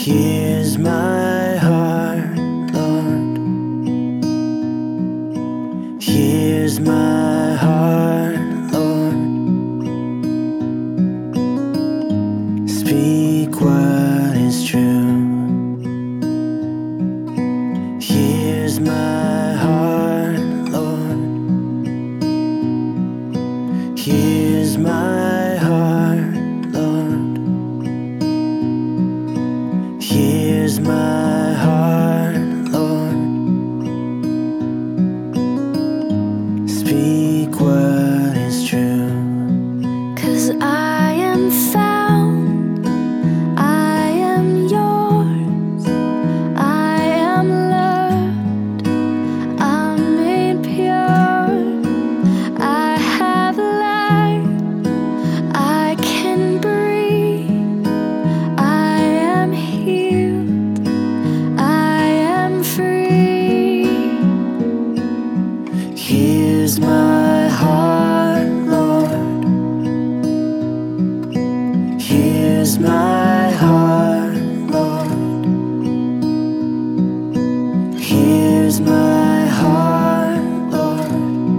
Here's my heart, Lord. Here's my heart, Lord. Speak what is true. Here's my heart, Lord. Here's my heart, Lord. Here's my heart, Lord. Speak what is true. 'Cause I am found, I am yours, I am loved, I'm made pure, I have life, I can breathe, I am healed, I am free. Here's my heart, Lord. Here's my heart, Lord. Here's my heart, Lord.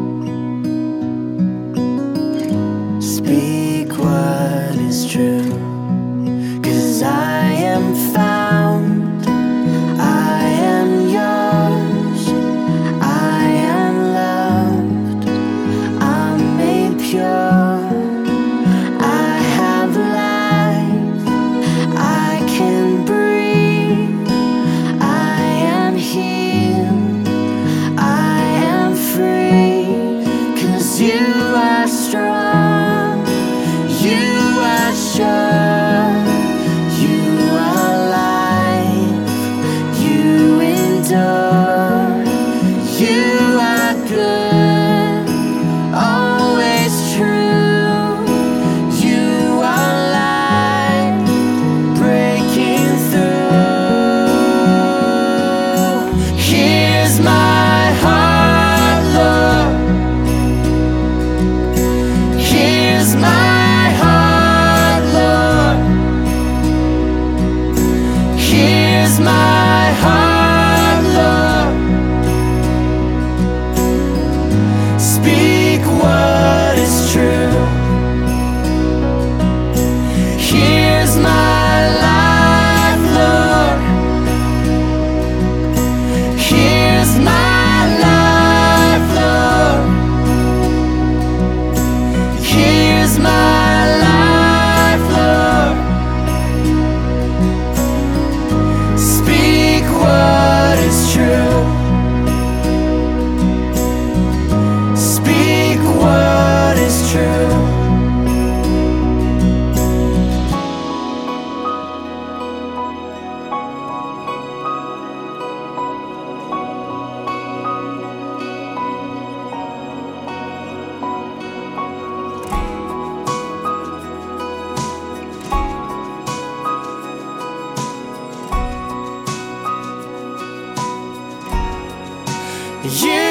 Speak what is true. 'Cause I am found, I am yours, I am loved, I'm made pure, I have life, I can breathe, I am healed, I am free. 'Cause you are strong, you are sure, you are life, you endure, you are good, always true, you are light breaking through. Here's my heart, Lord. Here's my heart, Lord. Here's my heart, Lord. Speak what is true. Here's my life, Lord. Here's my life, Lord. Here's my life, Lord. Speak what is true. Speak what is true. You